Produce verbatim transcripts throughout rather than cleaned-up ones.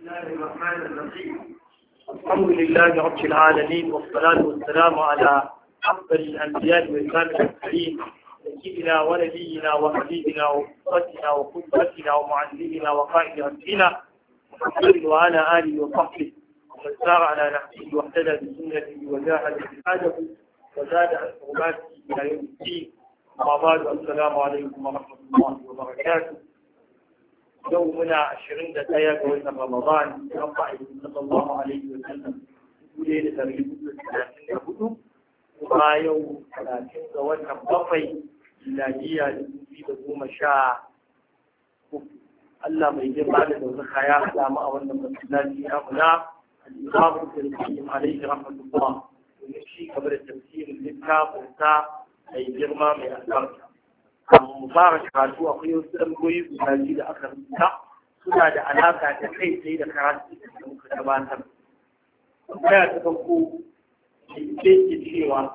الله الرحمن الرحيم. الحمد لله رب العالمين، والصلاة والسلام على أفضل الأنبياء وإمام المرسلين سيدنا ونبينا وحبيبنا وأسوتنا وقدوتنا ومعلمنا وقائد أمرنا محمد وعلى آله وصحبه ومن سار على نهجه واهتدى بسنته وجاهد جهاده وزاد عن حرماته إلى يوم الدين. وبعد، السلام عليكم ورحمة الله وبركاته. يومنا عشرين دقيقة من رمضان رفع صلى الله عليه وسلم ليلة الرجل ثلاثين كتب وما يوم ثلاثين وجه بقي ميلادية في دقوم شاء الله ما يجب على ذو الخيار على ما أولنا مسلاتي أغنى الإمام ابن القيم عليه رحمة الله ونمشي قبل التفسير للكتاب والساعة أي جرمى من الأرض. mu fara karatu akwai wasu ɗangoyi guda biyu da aka rubuta suna da alaƙa ta kai sai da karatu da muka gabatar. Tambaya ta farko ke ke cewa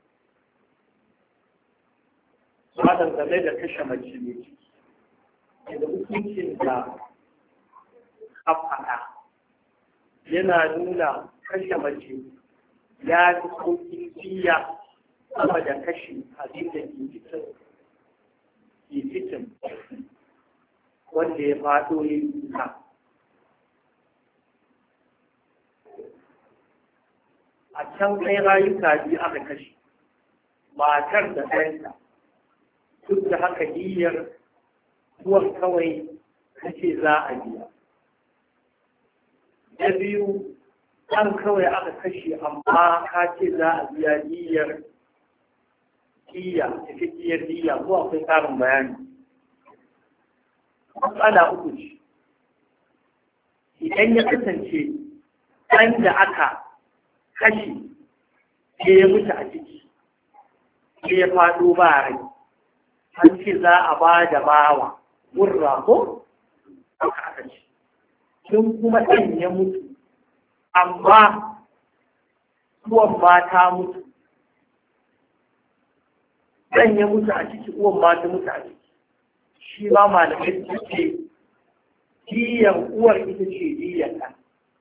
malam game da kashe mace mai ciki da hukuncin da kafaɗa yana nuna kashe mace ya fi sauƙin jiya sama da kashe abin da ke cikin titin wanda ya faɗo ya yi kuka. A can kai rayuka biyu aka kashe, matar da ɗanta, duk da haka niyyar uwar kawai kace za a biya. Na biyu, ɗan kawai aka kashe amma ka ce za a biya niyyar diya, cikakkiyar diya ko akwai tsarin bayani. Matsala uku ce. Idan ya kasance ɗan da aka kashe ke ya mutu a ciki, ke ya faɗo ba rai, an ce za a ba da bawa, wurra ko? Aka aka ce. Sun kuma ɗan ya mutu, amma uwan ba ta mutu. Dan ya mutu a ciki, uwan ma ta mutu a ciki. Shi ma malamai su ce diyan uwar ita ce diyan ɗan.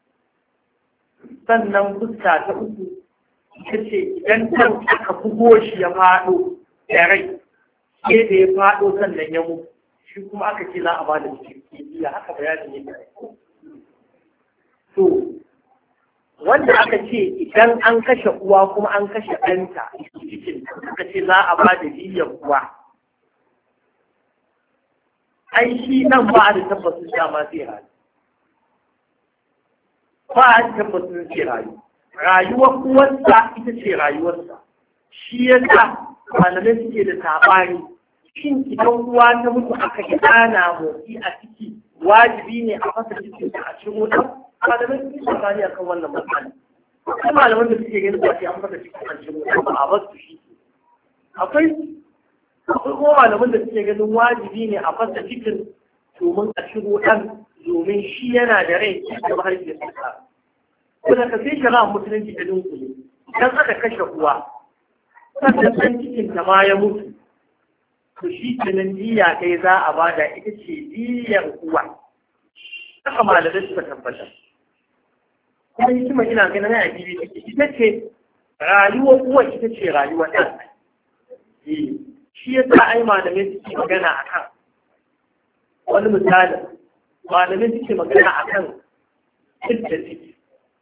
Sannan fuska ta uku ita ce idan ɗan aka bugo shi ya faɗo da rai, sai da ya faɗo sannan ya mutu, shi kuma aka ce za a ba da cikin diya, haka bayanin yake. To, wanda aka ce idan an kashe uwa kuma an kashe ɗanta cikin aka ce za a ba da diyyar uwa, ai shi nan ba a da tabbatin dama zai rayu, ba a da tabbatin zai rayu, rayuwar uwarsa ita ce rayuwarsa. Shi ya sa malamai suke da saɓani, shin idan uwa ta mutu aka yi ɗana motsi a ciki wajibi ne a fasa cikin a ciro ɗan? Malamai sun yi sabani akan wannan matsala. Akwai malaman da suke ganin ba sai an fasa cikin an ciro ba a basu shi. Akwai akwai kuma malaman da suke ganin wajibi ne a fasa cikin domin a ciro ɗan domin shi yana da rai da mahaifiyar sa. Kuma ka sai shari'a musulunci ta dunkule. Idan aka kashe uwa, sannan ɗan cikin ta ma ya mutu, to shi kenan diya kai za a bada ita ce diyar uwa. Haka malamai suka tabbatar. Kuma hikima ina ganin a bibi take ita ce rayuwar uwa ita ce rayuwar ɗan. Shi ya sa ai malamai suke magana a kan wani misali, malamai suke magana a kan yadda ciki.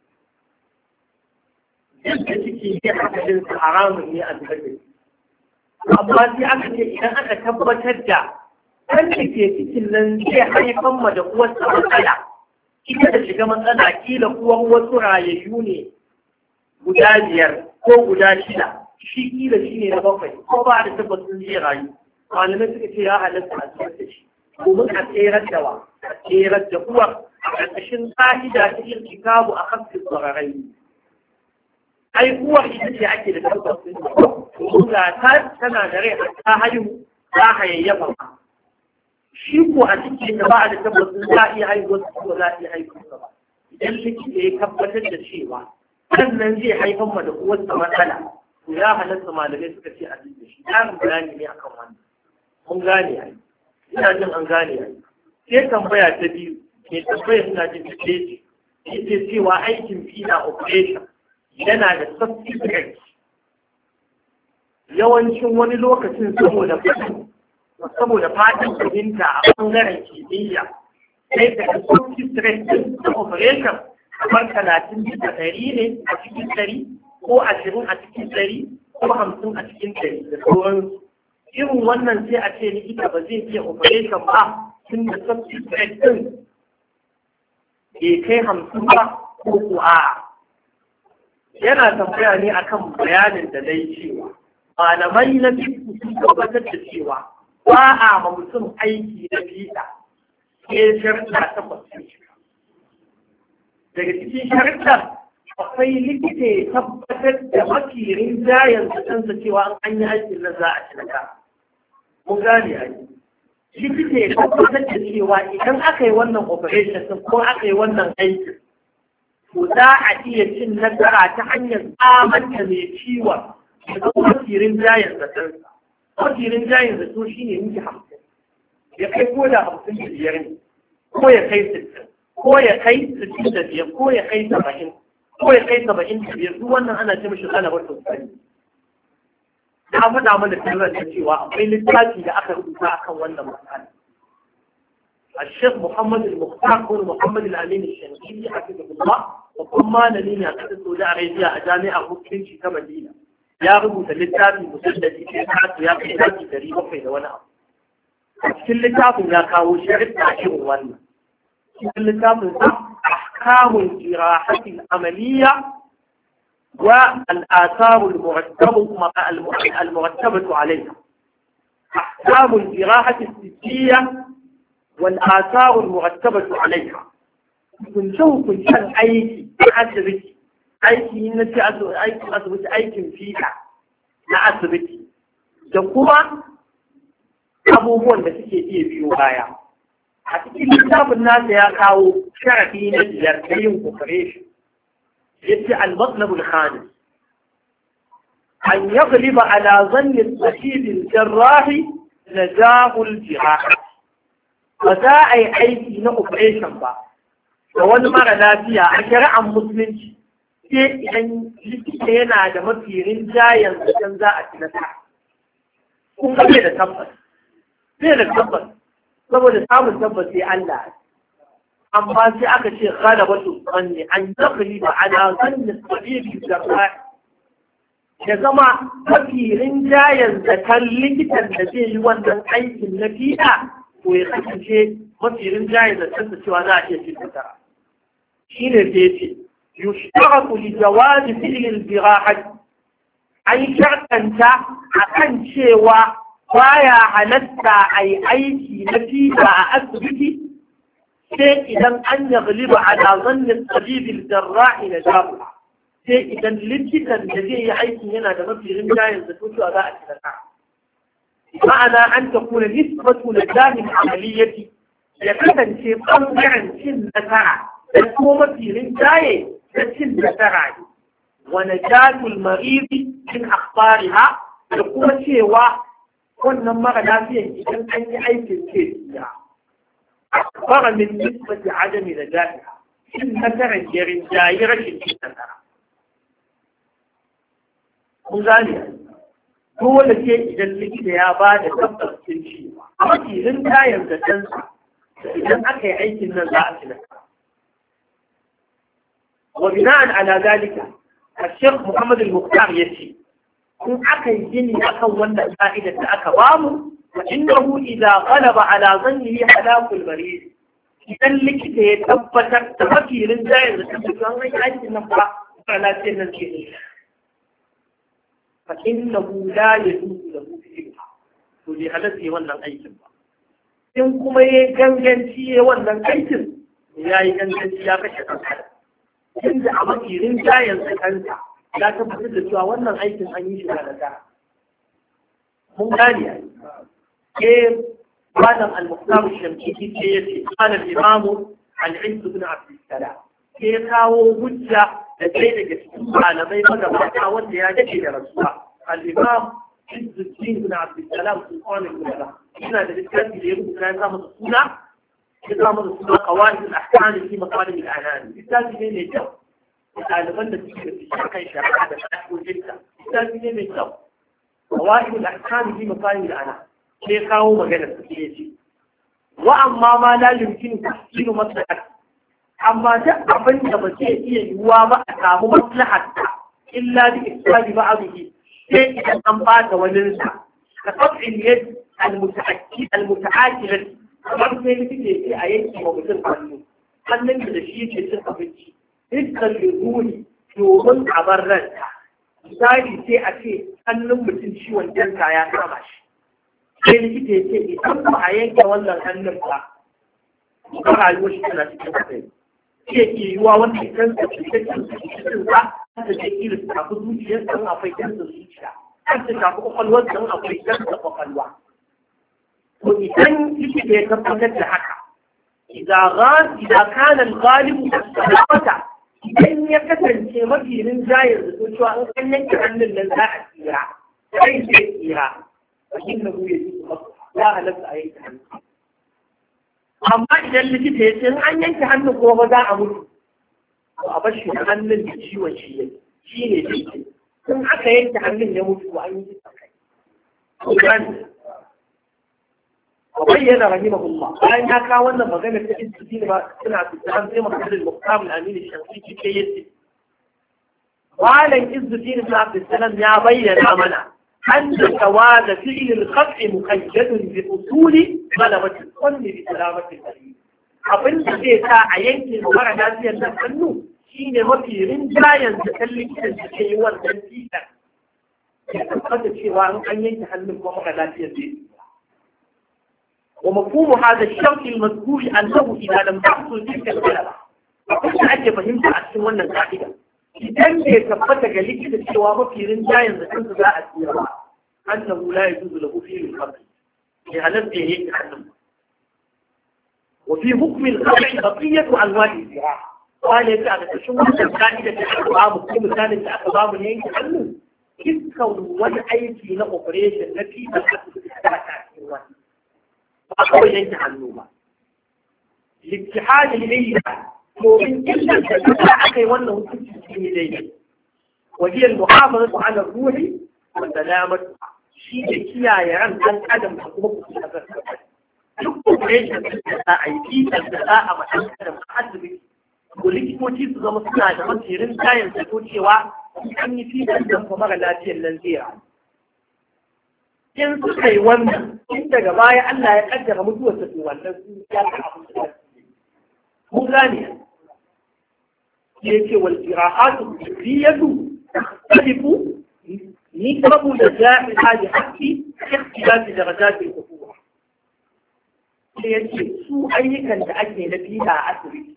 Yadda ciki ne hankalin su haramun ne a dukkan. Amma sai aka ce idan aka tabbatar da ɗan da ke cikin nan zai haifar ma da uwarsa matsala, ita da shiga matsala kila uwan wasu rayayyu ne guda biyar ko guda shida, shi kila shi ne na bakwai ko ba da tabbatun zai rayu. Malamai suka ce ya halatta a cikin da shi domin a tserar da wa a tserar da uwar a ƙarƙashin ƙa'ida ta yin kitabu a kafin tsararai. Ai uwar ita ce ake da tabbatun domin ga ta tana da rai ta haihu ta hayayyafa ba. Shi ko a cikin da ba a da tabbatun za a iya haihuwar su ko za a iya haihuwar ba. Idan likita ya tabbatar da cewa sannan zai haifar ma da uwarsa matsala, to ya halatta malamai suka ce a cikin shi. Ƙarin bayani ne akan wannan. Mun gane ai. Ina jin an gane ai. Sai tambaya ta biyu, ke tambayar suna jin ce ce cewa aikin fiɗa operation yana da substitute yawancin wani lokacin saboda fadin saboda fadin fahimta a ɓangaren kimiyya sai da substitute na operation kamar talatin bisa ɗari ne a cikin ɗari ko ashirin a cikin ɗari ko hamsin a cikin ɗari da sauransu irin wannan sai a ce likita ba zai iya operation ba tun da substitute ɗin bai kai hamsin ba ko ko a yana tambaya ne akan bayanin da dai cewa malamai na fiƙi sun tabbatar da cewa ba a ma mutum aiki na fiƙa sai sharɗa ta kwasance daga cikin sharɗar akwai likita ya tabbatar da mafi rinjayen su kansa cewa an yi aikin nan za a ci naka. Mun gane a yi. Likita ya tabbatar da cewa idan aka yi wannan operation din ko aka yi wannan aikin, to za a iya cin nasara ta hanyar tsamanta mai ciwon daga mafi rinjayen da kansa. Mafi rinjayen da so shi ne miki hamsin. Ya kai ko da hamsin da biyar ne, ko ya kai sittin, ko ya kai sittin da biyar, ko ya kai saba'in. ko ya kai saba'in da biyar duk wannan ana ce mishi galabar sosai. Na faɗa mana sirran da cewa akwai littafi da aka rubuta akan wannan matsala. الشيخ محمد المختار كون محمد الأمين الشنقيطي حفظه الله وكما نلين يقصد السعودية العربية جامعة مسلم في مدينة يا رب للتابي مسدد في حياته يا كتابي تريد وفيد وانا كل كتاب يا كاو شرط تعشير وانا كل كتاب أحكام الجراحة العملية والآثار المرتبة المرتبة عليها أحكام الجراحة السجية والآثار المرتبة عليها كن شو كن شان أيكي أسبتي أيكي نتي أيكي أسبتي أيكي فيها na asibiti da kuma abubuwan da suke iya biyo baya a cikin littafin nasa ya kawo sharafi na biyar na yin operation yace al-matlab al-khamis an yaghliba ala zanni al-tabib al-jarrah najah al-jirah ba za a yi aiki na operation ba da wani mara lafiya a shari'ar musulunci sai idan likita yana da mafi rinjayen zaton za a ci nasara. Kun ga bai da tabbas. Bai da tabbas. Saboda samun tabbas sai Allah. Amma sai aka ce gada wasu tsanni an zakari ba ana zannin tabibi da ya zama mafi rinjayen zaton likitan da zai yi wannan aikin na fiɗa ko ya kasance mafi rinjayen zaton da cewa za a iya cin nasara. Shi ne sai ce يشترط لجواز فعل الجراحة أي شرطا أكن شيوا بايا حلتا أي أيكي نتيجة أثبتي شيء إذا أن يغلب على ظن الطبيب الجراح نجابها شيء إذا لجتا الذي أيكي هنا لما في غنجاية زتوت أداء الشرع معنى أن تكون نسبة نجاح العملية يكتن شيء قمعا سن نتاع تكون في غنجاية تسل نتاعي ونجاة المريض من أخطارها يقول شيء كنا مرة فيه إذن أن أي تلك أكبر من نسبة عدم نجاتها إن نتاع الجرين جائرة النتاع مزاليا هو الذي إذا لك يا بعد تبقى تنشي أما إذن كايم تنسى إذن أكي أي تنزع لك وبناء على ذلك الشيخ محمد المختار يسي كن أكي جني أكون الفائدة أكبام وإنه إذا غلب على ظنه حلاق المريض إذن لك تيتبت تفكي رنجاية وتفكي أنه يعيش النفع فلا تنزل فإنه لا يجوز له فيها ولهذا wannan aikin ba in kuma yayin ganganci wannan aikin yayi ganganci ya kashe kansa inda a makirin jayen kansa ya tabbatar da cewa wannan aikin an yi shi da nasara mun gane eh malam al-muqtar al-shamkiti ce yace qala al-imam al-izz ibn abd salam ke kawo hujja da kai daga cikin malamai magabata wanda ya dace da rasuwa al-imam izz ibn abd salam sultan al-ulama ina da littafi da ya rubuta ya samu suna يقام رسول قواعد الأحكام في مطالب الأعنان بالتالي من يجب ɗaliban da suke da fiye kan shari'a da ƙa'idojinta misali ne mai kyau قواعد الأحكام في مطالب الأعنان sai kawo magana su ke ce wa amma ma la yumkin tahsilu maslahat amma da abin da ba zai iya yiwuwa ba a samu maslahat illa bi isali ba'dihi sai idan an ba ta wani sa ka tab'in yad al-muta'akkid al-muta'akkilat kamar sai mutum ke a yanki wa mutum hannu hannun da shi ke cin abinci dukkan lururi domin a bar ranta misali sai a ce hannun mutum ciwon danta ya kama shi sai likita ya ce idan ba a yanke wannan hannun ba ba rayuwar shi tana cikin hatsari sai ke yiwuwa wanda ya kansa cikin cikin sa ta ce kila su tafi zuciyar san akwai kansa zuciya kan ta tafi kwakwalwar san akwai kansa kwakwalwa to idan likita ya tabbatar da haka idan kana al-ghalibu as-salamata idan ya kasance mafi rinjayar da cewa an kan yanke hannun nan za a tsira sai sai tsira فإنه يجب لا لبس أي تحمل أما إذا اللي جيت يسير أن ينكي عنه هو بداء أمر وأبشر عنه الشيء والشيء شيء يجب ثم حتى ينكي عنه يموت وأن يجب وبين رحمه الله لأن هكا وانا مغانا في إذ الدين ما سنع في السلام زي ما قال المقام الأمين الشمسي كي يسير وعلى إذ الدين ابن عبد السلام يا بين عمنا أن جواز فعل الخطأ مقيد بأصول غلبة الظن بسلامة الدليل. abin da zai sa a yanke mara lafiyar nan hannu shi ne mafi rinjayen da kallikin da ke yi wannan titar ya tabbata cewa an yanke hannun kuma mara lafiyar zai yi wa mafhumu hada shawki al-mazkuri annahu idza lam tahsul tilka al-ghalaba abin da ake fahimta a cikin wannan ka'ida idan bai tabbata ga likita cewa mafi rinjayen da kansa za a tsira ba annahu la yajuzu lahu fi'l al-qatl li halatta yake hannun وفي حكم الخلع بقية أنواع الزراعة قال يتعالى تشمل الكائدة الأقوام كل ثالث أقوام لين تحلل كيف كون ولا أي في أوبريشن التي تحدث بالساعة فأقوى لين تحللها الاتحاد إليه مؤمن إلا تتعاقي وأنه تجد إليه وهي المحافظة على الروح والسلامة شيء كيا يعلم أن عدم حكمه في هذا الكلام duk operation da za a yi fitar da za a matan da asibiti ko likitoci su zama suna da masirin kayan zato cewa an yi fitar da kuma mara lafiyar nan zai rayu in suka yi wannan in daga baya Allah ya kaddara mutuwar ta to wannan su ya ta abu da mun gane ya ce wal jirahatu fiyyatu talifu ni sababu da ja'i hadi haqqi ikhtilaf darajat al-quwwa sai ya ce su ayyukan da ake na fiɗa a asibiti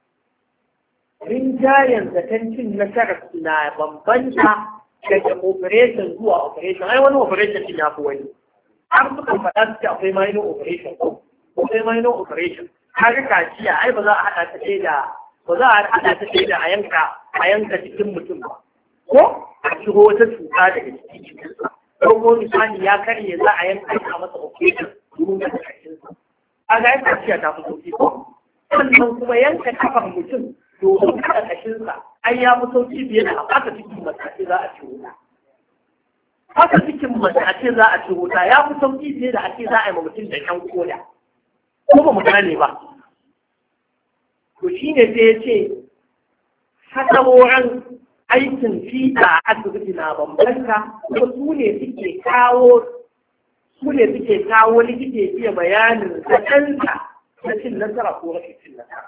rinjayen zatancin nasarar na bambanta daga operation zuwa operation ai wani operation din ya fi wani har suka faɗa su ce akwai minor operation ko akwai minor operation har kaciya ai ba za a haɗa ta ce da ba za a haɗa ta ce da a yanka a yanka cikin mutum ba ko a ciro wata cuta daga cikin cikinsa ko misali ya karye za a yanka a masa operation domin ga cikinsa kaga ya kaciya ta fi sauki ko sannan kuma yanka kafar mutum domin kada kashinsa ai ya fi sauki fiye da a fata cikin mace za a ci wuta fata cikin mace za a ci wuta ya fi sauki fiye da ake za a yi mutum da kyan koda ko ba mu gane ba to shine sai ya ce hatsarorin aikin fiɗa a asibiti na bambanta kuma su ne suke kawo su ne suke kawo likita ya iya bayanin zaɗansa na cin nasara ko rashin cin nasara.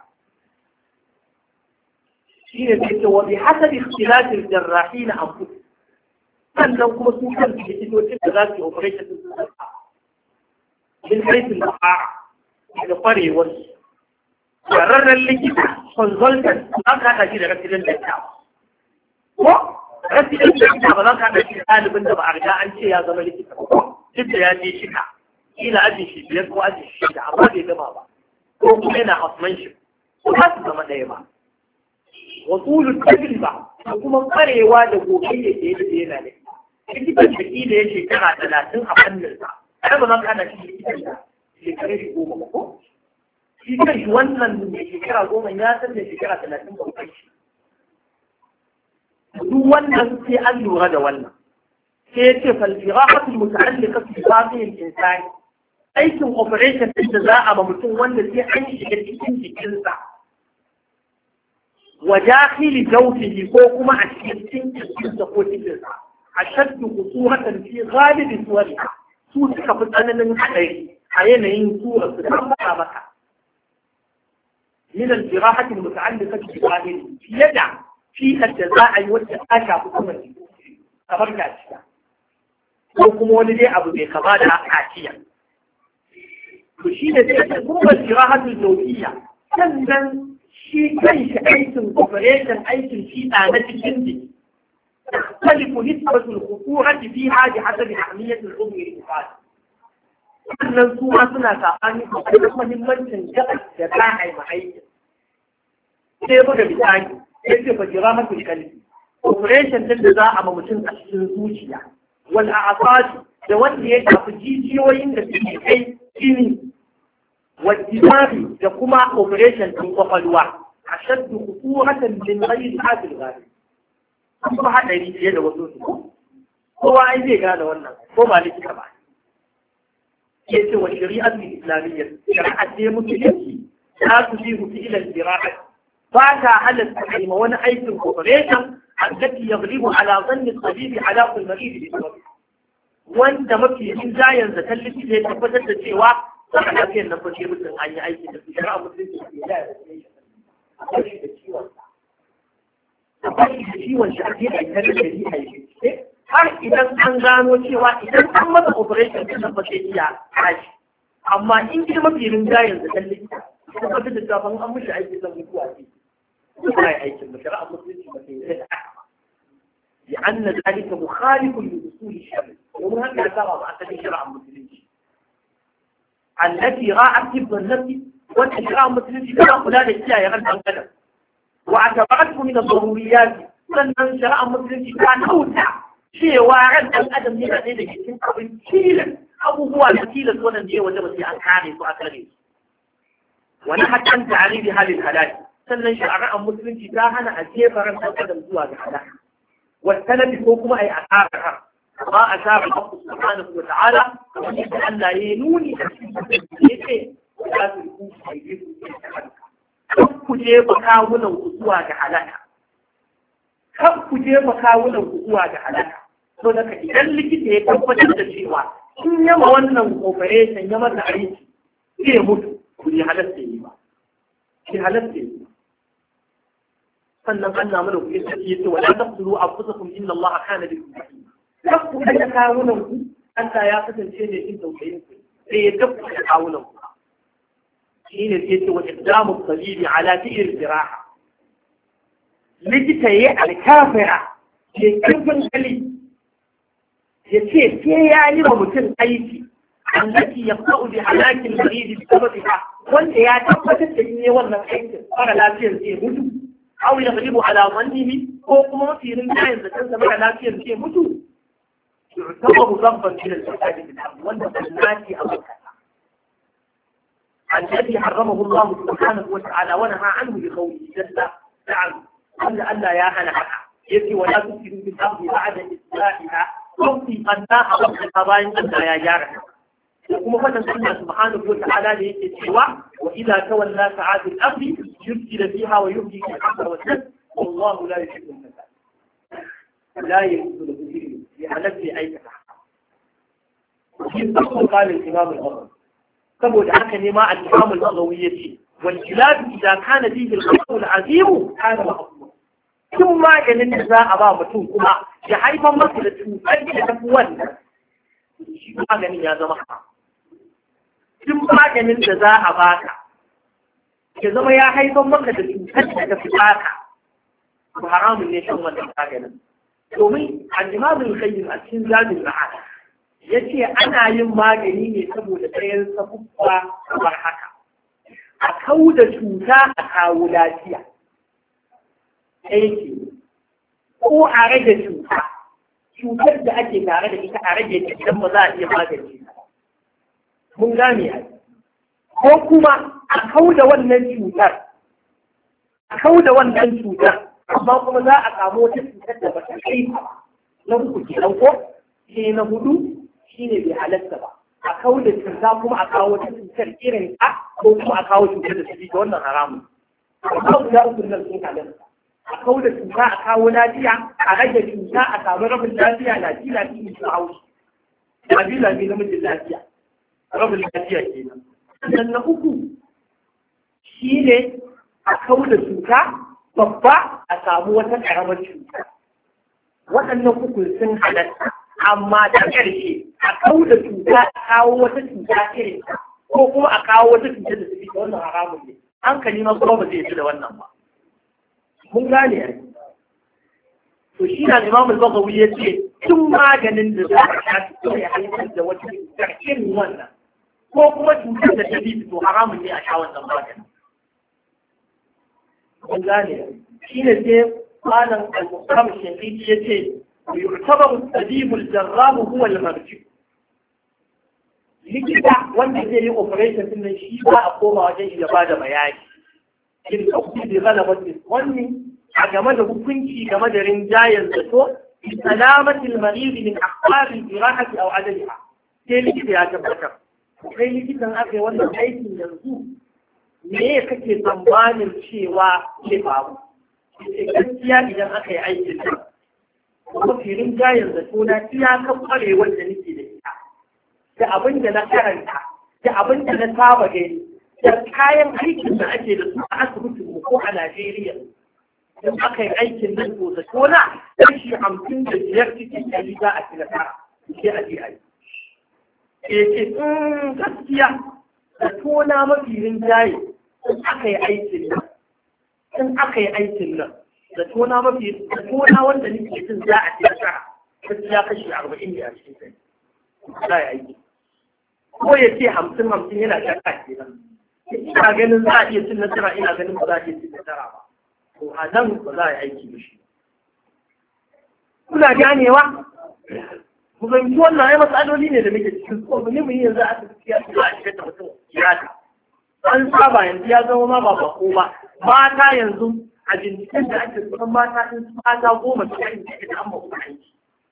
Shi ne zai ce wa bi hasabi ikhtilafin jarrahi na amfu sannan kuma su kan likitocin da za su yi operation din su min haifin da fara da kwarewar ƙwararren likita consultant za ka haɗa shi da resident doctor ko resident doctor ba za ka haɗa shi da ɗalibin da ba a riga an ce ya zama likita ba duk da ya je shika kila ajin shi biyar ko ajin shi da amma bai gama ba ko kuma yana housemanship ko ba su zama ɗaya ba wa tsulu tajriba da kuma kwarewa da gogayya da ya da yana ne likitan da kila ya shekara talatin a fannin sa ai ba za ka hana shi likitan da shekarun shi goma ba ko shi kan shi wannan mai shekara goma ya san da shekara talatin ba kai shi duk wannan sai an lura da wannan sai ya ce falfirahatu muta'alliqatu bi batil insani aikin operation din da za a ba mutum wanda sai an shiga cikin jikinsa wa dakhili jawfihi ko kuma a cikin jikinsa ko cikinsa ashaddu khusuratan fi ghalib suwariha su suka fi tsananin hadari a yanayin surar su kan ba maka min al-jirahati al-muta'alliqati bi batil yada fi da za a yi wacce ta shafi kuma kamar kaciya ko kuma wani dai abu mai kama da kaciya to shi ne sai kuma jirahatul zawiyya sannan shi kanshi aikin operation aikin fiɗa na cikin jiki تختلف نسبة الخطورة فيها بحسب أهمية العضو الإنساني. wannan su ma suna saɓani da muhimmancin gaɓar da za a yi ma'aikin. Sai buga misali, ya ce fa jira mafi kalli. Operation din da za a ma mutum a cikin zuciya, wal a'asati da wanda ya shafi jijiyoyin da suke kai jini, wal dimari da kuma operation din kwakwalwa, ashaddu khuturatan min ghairi hadil ghalib. An ba haɗari fiye da wasu su. Kowa ai zai gane wannan, ko ba likita ba. يأتي والشريعة الإسلامية شرعت لي مسلمتي لا تجيب إلى الجراحة فاتا على التحريم وانا أيضا الكوبريشن التي يغلب على ظن الطبيب علاق المريض بالسبب وانت مكي من جايا زتلت لي تفتت الشيوى صحنا فيه نفسي مثل أن يأيضا في شرع مسلمتي لا أبشي الشيوى أبشي الشيوى شعبية أيضا الذي هيجي har idan an gano cewa idan an masa operation din ba sai iya tashi amma in ji mafi rinjayen da kan likita ko ba da tafan an mishi aiki zan mutuwa ce ko ai aikin da shari'a musulunci ba sai da haka ya anna zalika mukhalifun li usul shari'a domin haka ya saba ba asalin shari'a musulunci allati ra'at tibban nafsi wa shari'a musulunci tana kula da kiyaye ran dan adam wa atabaratu min ad-daruriyat sannan shari'a musulunci ta nauta cewa ran ɗan adam yana ɗaya da cikin abin tilas abubuwa da tilas wannan je waje ba sai an kare su a kare su wani hakan ta'aribi halin halali sannan shari'ar musulunci ta hana a jefa ran ɗan adam zuwa ga halaka wattalabi ko kuma ai asarar har amma asarar Allah subhanahu wa ta'ala kamar yadda Allah ya nuni da shi yace za su ku sai ku ku je ba kawunan ku zuwa ga halaka kan ku je ba kawunan ku zuwa ga halaka to daga idan likita ya tabbatar da cewa in yama wannan operation ya masa aiki zai mutu ku yi halatta yi ba ki halatta yi sannan Allah mana ku yace yace wala taqtulu anfusakum inna Allah kana bikum rahima kar ku kada kawunan ku Allah ya kasance ne in tausayin ku sai ya tabbata kawunan ku shine sai yace wa iqdamu tabibi ala fi'l jiraha likita yayi alkafira ke karfin hali ya ce sai ya yi wa mutum aiki allati yaqta'u bi halakin marid bi sababiha wanda ya tabbatar da in yi wannan aikin fara lafiyar zai mutu aw yaghlibu ala dhannihi ko kuma mafi rinjayen da kansa mara lafiyar zai mutu yu'tabaru dhanban ila al-fasadi bil ard wanda sannati aw kaza الذي حرمه الله سبحانه وتعالى ونهى عنه بقوله جل وعلا أن ألا يا هنا يجي ولا تفسدوا في الأرض بعد إصلاحها توفي قناها والقضايا أن لا يجارها وكما فتن الله سبحانه وتعالى ليتسوى وإذا تولى سعى في الأرض يفسد فيها ويهدي الحق والسد والله لا يحب الفساد لا يحب الفساد لحلف أي تحقق وفي قال الإمام الغزوي saboda haka ne ma al-Imam al-Baghawi yace wal kilab idan kana fihi al-khatar al-azim kana mahfuz kin maganin da za a ba mutum kuma ya haifar masa da cutar da tafi wannan shi maganin ya zama kin maganin da za a baka ya zama ya haifar maka da cutar da tafi baka ko haramun ne shan wannan maganin domin al-Imam al-Qayyim a cikin Zadul Ma'ad ya ce ana yin magani ne saboda ɗayan sabubba kamar haka a kau da cuta a kawo lafiya ɗaya ce ko a rage cuta cutar da ake tare da ita a rage ta idan ba za a iya magance ta mun gane a ko kuma a kauda wannan cutar a kauda wannan cutar amma kuma za a samu wata cutar da ba ta kai na uku kenan ko sai na hudu shine bai halatta ba a kauda cuta kuma a kawo wata cutar irin ta ko kuma a kawo cutar da take da wannan haramun amma guda uku nan sun halatta a kauda cuta a kawo lafiya a rage cuta a samu rabin lafiya lafiya lafiya su haushi lafiya lafiya na mijin lafiya rabin lafiya kenan sannan na uku shine a kauda cuta babba a samu wata ƙaramar cuta waɗannan uku sun halatta amma da ƙarshe a kawo da cuta a kawo wata cuta irin ko kuma a kawo wata cuta da suke wannan haramun ne hankali ma kuma ba zai yi da wannan ba mun gane ai to shi na Imam al-Baghawi ya ce tun maganin da za a sha su ya haifar da wata cutar irin wannan ko kuma cutar da ta bi to haramun ne a sha wannan maganin mun gane shi ne sai malam al-Muqtam Shafi'i ya ce يعتبر الطبيب الجراح هو المرجع likita wanda zai yi operation din nan shi ba a koma wajen ya ba da bayani in kauci da galabatin wani a game da hukunci game da rinjayen zato salamatul marid min aqwar al-jirahati aw adaliha sai likita ya tabbatar kai likitan aka yi wannan aikin yanzu me kake tsammanin cewa ke faru gaskiya idan aka yi aikin nan mafi rinjayen zato na iyakar kwarewar da nake da ita da abin da na karanta da abin da na saba gani da kayan aikin da ake da su a asibitin mu ko a Najeriya in aka yi aikin nan to zato na kashi hamsin da biyar cikin ɗari za a ci nasara sai a je a yi. Ke ce gaskiya zato na mafi rinjaye in aka yi aikin nan in aka yi aikin nan da tona mafi da tona wanda nake jin za a ci nasara gaskiya kashi arba'in ne a cikin sai za a aiki ko ya ce hamsin hamsin yana shakka kenan ina ganin za a iya cin nasara ina ganin ba za a iya cin nasara ba to a nan ba za a yi aiki da shi kuna ganewa mu fahimci wannan ai matsaloli ne da muke cikin su ne mu yi yanzu a cikin za a shiga da mutum kiyata an saba yanzu ya zama ma ba bako ba mata yanzu a binciken da ake tsoron mata in su mata goma su yi cikin da an ba kuma aiki.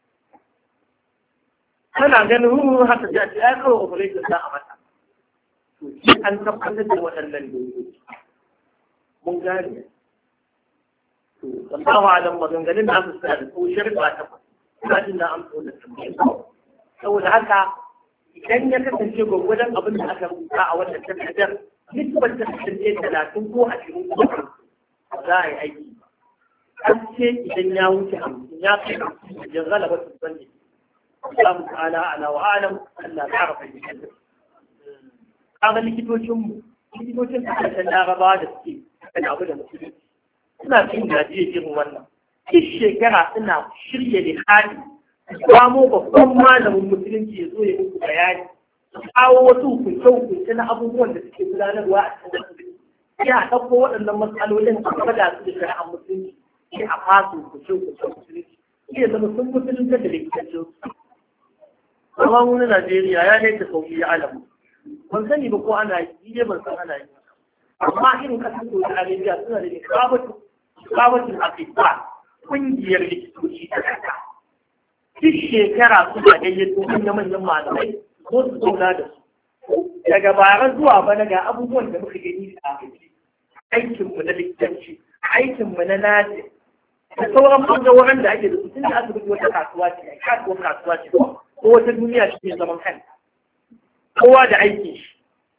Kana ganin hun haka ji a ce ya kawo operation za a mata. To shi an tabbatar da waɗannan dokoki. Mun gane. To wallahu alam maganganun da aka suna da ko shirka ta ba. Ina jin na amsa wannan tambayar. Saboda haka idan ya kasance gwagwadon abin da aka rubuta a wannan takardar nisbar ta kasance talatin ko ashirin ko hamsin za a yi aiki an ce idan ya wuce hamsin ya kai hamsin da jan galaba su zanne za mu ta'ala ala wa alam Allah ta rafa jikin da kaga likitocinmu likitocin da kasashen larabawa da suke kan abu da musulunci suna cin gajiyar irin wannan duk shekara suna shirya lihadi su kamo babban malamin musulunci ya zo ya muku bayani su kawo wasu hukunce-hukunce na abubuwan da suke gudanarwa a cikin wasu ya ɗauko waɗannan matsalolin a gwada su da shari'ar musulunci sai a fasu hukunce-hukunce musulunci iya zama sun musulunta da likitancin su amma wani Najeriya ya ne ta sauki ya alamu ban sani ba ko ana yi ne ban san ana yi amma irin kasar Saudi Arabia suna da ikabatu ikabatul aqiqa kungiyar likitoci ta kasa duk shekara suna gayyato manyan malamai ko su zauna da su daga bara zuwa bana ga abubuwan da muka gani a aikace aikinmu na likitanci aikinmu na nasi da sauran bangarorin da ake da su tun da asibiti wata kasuwa ce a kasuwar kasuwa ce ko wata duniya shi ne zaman kanta kowa da aikin shi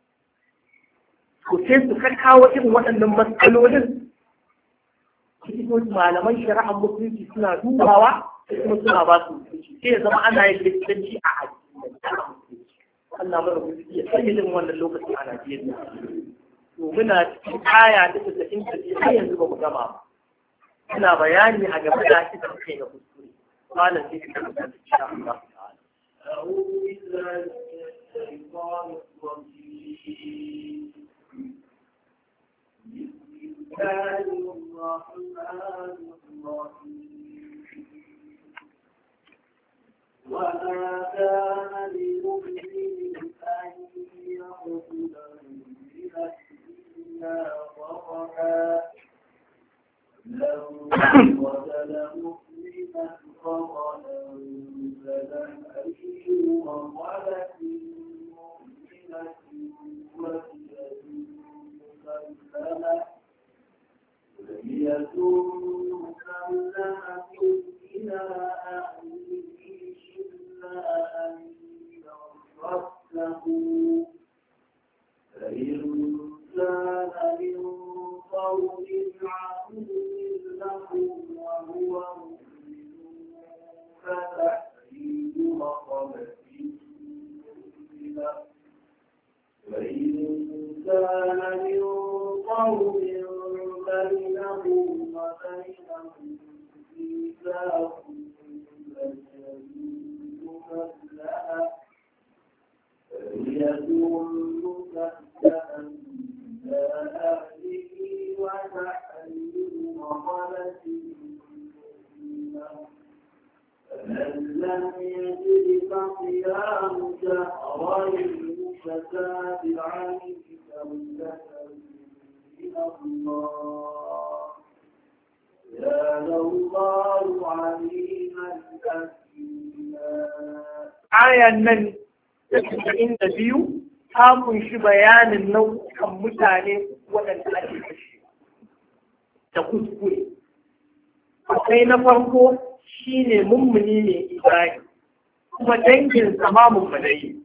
ko sai su kawo irin waɗannan matsalolin likitoci malaman shari'ar musulunci suna dubawa kuma suna ba su hukunci sai ya zama ana yin likitanci a addini Allah mara mutunci ya sanya irin wannan lokacin a Najeriya to muna cikin aya da ta inda har yanzu ba mu gama ba ina bayani a game da shi da kai na kuskure malam sai ka karanta insha Allah ta'ala a'udhu billahi minash shaitanir rajim bismillahir rahmanir rahim وما كان لمؤمن أن يقتل لو قتل مؤمنا خطأ فلنحيه وقالت مؤمنة وهي مسلمة وهي مسلمة إلى أهله إلا أن يصدقه فإن كان من قوم عدو لهم وهو مؤمن فتحرير رقبة مؤمنة وإن كان من قوم بينهم وبينهم ميثاق مسلمة فدية مسلمة إلى أهله وتحرير رقبة مؤمنة فمن لم يجد فصيام شهرين متتابعين توبة من الله كان الله عليما حكيما. آية من تسعين biyu ta kunshi bayanin nau'ukan mutane waɗanda ake kashe da kuskure. Akwai na farko shi ne mummuni ne Ibrahim, kuma danginsa ma mummunai.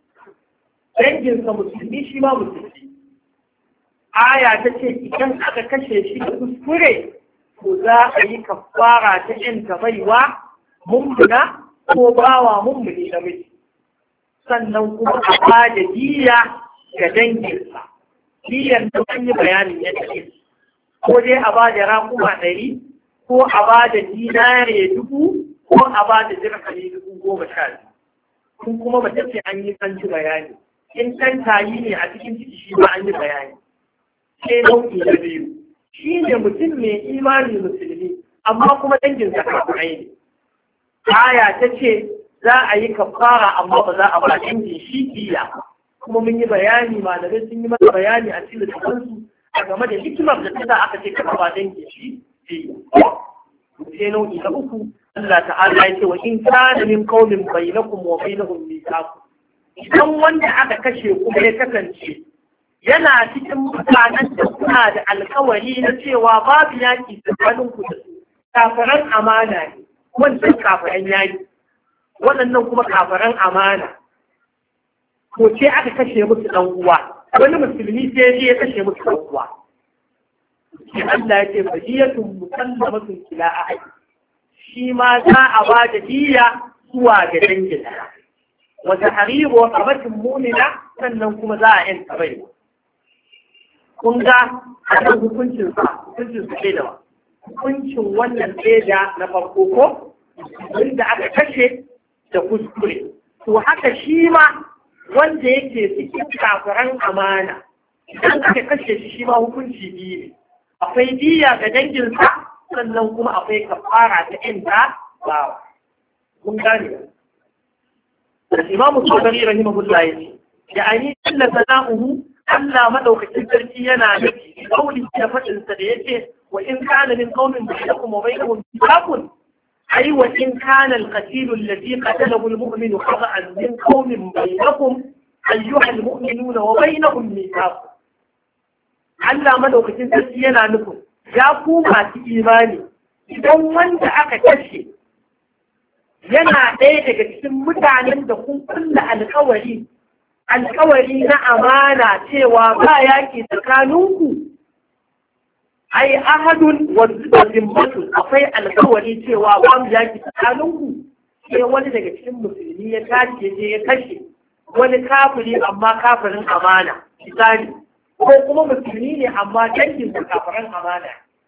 Danginsa musulmi shi ma musulmi. Aya ta ce idan aka kashe shi da kuskure, to za a yi kafara ta ‘yanta baiwa mummuna ko bawa mummuni namiji. Sannan kuma a ba da diya ga danginsa. Diyan da an yi bayanin yadda ke. Ko dai a ba da raƙuma ɗari, ko a ba da dinare dubu, ko a ba da dirhami dubu goma sha biyu. Kun kuma mace ce an yi san ji bayani. In ɗan tayi ne a cikin ciki shi ma an yi bayani. Sai nau'i na biyu. Shi ne mutum mai imani musulmi, amma kuma danginsa kafirai ne. Aya ta ce za a yi kafara amma ba za a ba dangin shi diya. Kuma mun yi bayani, malamai sun yi masa bayani a cikin littafansu a game da hikimar da ta sa aka ce kafa ba dangin shi diya. Sai nau'i na uku, Allah ta'ala ya ce wa in kana min qaumin bainakum wa bainahum mithaq. Idan wanda aka kashe kuma ya kasance yana cikin mutanen da kuna da alkawari na cewa babu yaki tsakanin ku da su, kafiran amana ne, wancan kafiran yaki, waɗannan kuma kafiran amana. Ko ce aka kashe musu ɗan uwa, wani musulmi sai ya kashe musu ɗan uwa. Sai Allah ya ce fadiyatun musallamatun ila ahli. Shi ma za a ba da diya zuwa ga dangin. Wa tahriru wa qabatin mu'mina, sannan kuma za a yanta bai. Kun ga a kan hukuncin sa, hukuncin su ke da ba. Hukuncin wannan ɗaya na farko ko wanda aka kashe da kuskure. To haka shi ma wanda yake cikin kafiran amana, idan aka kashe shi shi ma hukunci biyu ne. Akwai diya ga danginsa, sannan kuma akwai kafara ta ƴanta bawa. Mun gane. Al-Imam Tabari rahimahullah yace, ya'ani illa sana'uhu, Allah madaukakin sarki yana nufi kauli da fadin sa da yace wa in kana min qaumin bainakum wa bainahum mithaqun, ay wa in kana al-qatil alladhi qatalahu al-mu'minu khata'an min qaumin bainakum ayyuha al-mu'minuna wa bainahum mithaq. Allah madaukakin sarki yana nufin ya ku masu imani, idan wanda aka kashe yana ɗaya daga cikin mutanen da kun kulla alkawari alkawari na amana cewa ba yaƙi tsakaninku, ai ahadun wa zimmatu, akwai alkawari cewa ba mu yaƙi tsakaninku, sai wani daga cikin musulmi ya tashi je ya kashe wani kafiri amma kafirin amana misali, ko kuma musulmi ne amma dangin da kafirin amana.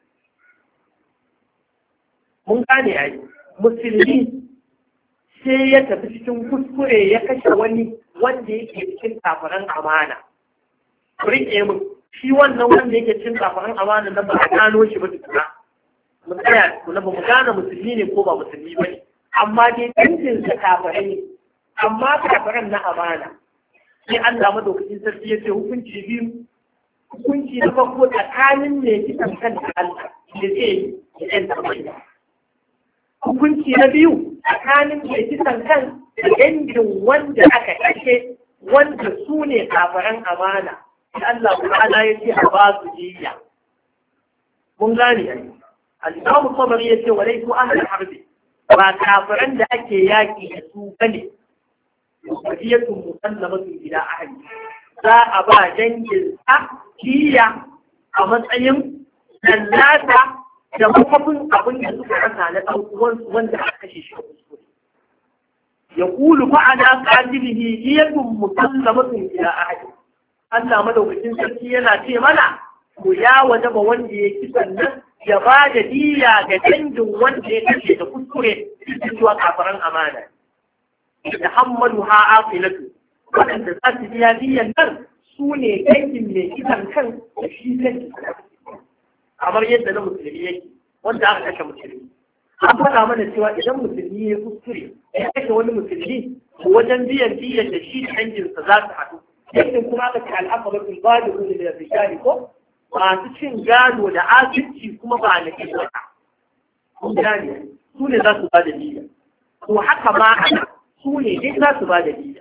Mun gane ai musulmi sai ya tafi cikin kuskure ya kashe wani wanda yake cikin kafiran amana. Rike mu shi wannan wanda yake cikin kafiran amana nan ba a gano shi ba tukuna. Mu tsaya tukuna ba mu gane musulmi ne ko ba musulmi ba ne. Amma dai dangin sa kafirai ne. Amma kafiran na amana. Sai Allah madaukakin sarki ya ce hukunci biyu. hukunci na farko tsakanin mai kisan kan da Allah da zai yi idan ta bai hukunci na biyu tsakanin mai kisan kan da dangin wanda aka kashe wanda su ne kafaran amana da Allah ta'ala ya ce a ba su jiya mun gane ai al-Imam Tabari ya ce wa laysu ahli harbi ba kafaran da ake yaki da su bane wadiyatun musallamatun ila ahli za a ba dangin sa jiya a matsayin lallata da mafafin abin da suka rasa na ɗan uwansu wanda aka kashe shi a kuskure يقول فعلى قاتله دية مسلمة إلى أحد Allah madaukakin sarki yana ce mana ku ya wajaba wanda ya ki sannan ya ba da diya ga dangin wanda ya kashe da kuskure cewa kafaran amana da hammadu ha aqilatu wanda za su biya diyan nan su ne dangin mai kisan kan da shi kan kamar yadda na musulmi yake wanda aka kashe musulmi an faɗa mana cewa idan musulmi ya kuskure ya kashe wani musulmi wajen biyan diyan da shi da danginsa za su haɗu yadda kuma aka ce al'amarin ba da kudu da rishari ko masu cin gado da asirci kuma ba na ke wata kun gane su ne za su ba da diya to haka ma ana su ne dai za su ba da diya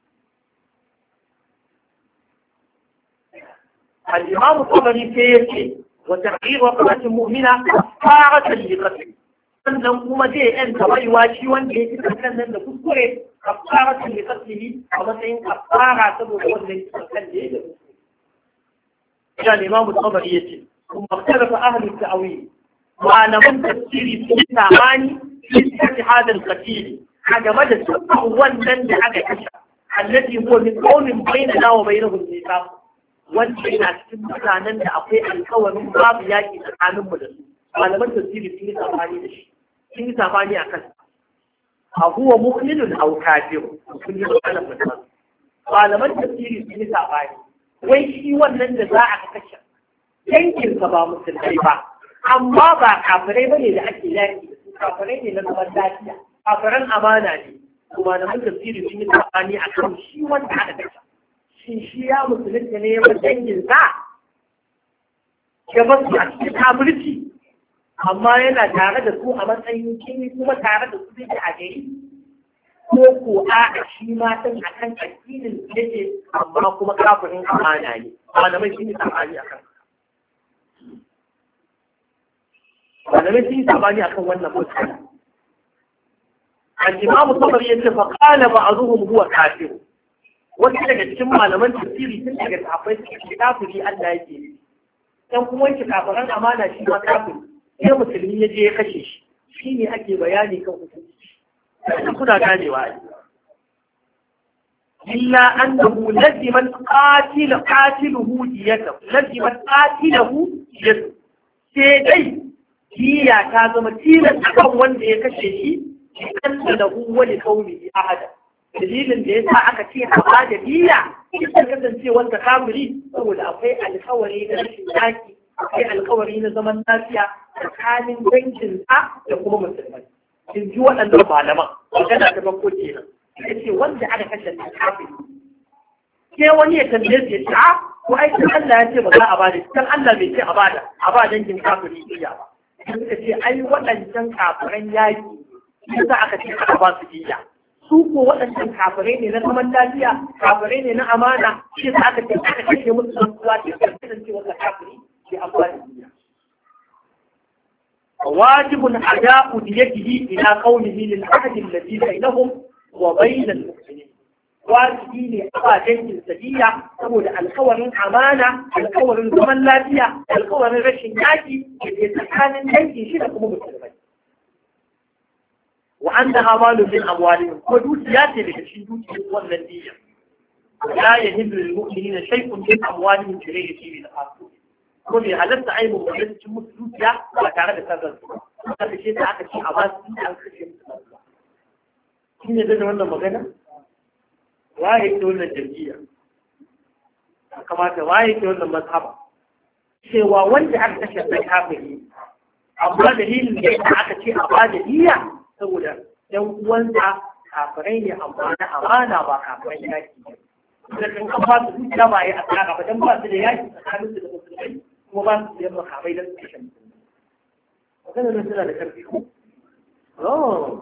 al-imamu tabari sai ya ce wa tahrir wa qalatin mu'mina kafaratan li qatl sannan kuma zai yanta baiwa shi wanda ya kisa kan nan da kuskure kafaratun da kaslihi a matsayin kafara saboda wannan kisan kan da ya da kuskure. Ya nema mu tsabari ya ce, kuma makarafa ahalin ta'awi, malaman tafsiri sun yi samani fi cikin hadin katili a game da dukkan wannan da aka kashe. Allati huwa min qawmin bainana wa bainahum mithaq. Wanda yana cikin mutanen da akwai alkawarin babu yaki tsakaninmu da su. Malaman tafsiri sun yi samani da shi. sun yi safani a kansa a huwa mu'minun aw kafir sun yi magana mutum malaman tafsiri sun yi safani wai shi wannan da za a kashe yankin sa ba musulmai ba amma ba kafirai bane da ake yaki da su kafirai ne na zaman lafiya kafiran amana ne kuma malaman tafsiri sun yi safani a kan shi wanda aka kashe shin shi ya musulunta ne ya bar dangin sa ya bar su a cikin kafirci amma yana tare da su a matsayin kini kuma tare da su zai a gari ko ko a shi ma san a kan addinin da yake amma kuma kafirin amana ne malamai shi ne sabani akan malamai shi ne sabani akan wannan matsala al-imamu tabari yace fa qala ba'dhum huwa kafir wanda daga cikin malaman tafsiri sun daga sahabbai suke kafiri Allah yake dan kuma yake kafiran amana shi ma kafiri sai musulmi ya je ya kashe shi shi ne ake bayani kan hukunci kuna ganewa ai illa annahu laziman qatil qatiluhu diyata laziman qatiluhu diyata sai dai diya ta zama tilas akan wanda ya kashe shi kan da lahu wani kauli ahada dalilin da yasa aka ce a bada diya ita kasance wanda kamuri saboda akwai alƙawari da rashin yaki akwai alƙawari na zaman lafiya tsakanin dangin sa da kuma musulmai in ji waɗannan malaman magana ta farko kenan ita ce wanda aka kashe ta kafin sai wani ya tambaye su ya ce a ko ai kan Allah ya ce ba za a bada kan Allah bai ce a bada a ba dangin kafiri iya ba suka ce ai waɗancan kafiran yaki yasa aka ce aka ba su iya su ko waɗancan kafirai ne na zaman lafiya kafirai ne na amana shi yasa aka ce aka kashe musu dan uwa ce kasance wannan kafiri ke amfani da واجب أداء ديته إلى قوله للعهد الذي بينهم وبين المسلمين واجبين أباجين السجية تقول الكور أمانة الكور الزمن لافية الكور الرشن ناجي يتحان الناجي شنكم مسلمين وعندها مال من أموالهم ودوسيات لكشدوس والنزية لا يهم للمؤمنين شيء من أموالهم إليه في الآخرين ko bai halatta ai mu da cikin mutunciya ba tare da sarrafa su ka ce ta aka ce a ba su an kashe su kin ne da wannan magana waye ke wannan jam'iyya kamata waye ke wannan mazhaba cewa wanda aka kashe da kafiri amma dalilin da aka ce a ba da niyya saboda dan uwansa kafirai ne amma na amana ba kafirai yaki da kan an ba su dukiya ba ya asara ba dan ba su da yaki tsakanin su da musulmai kuma ba su da makamai dan su kashe musulmai wannan ne suna da karfi ko oh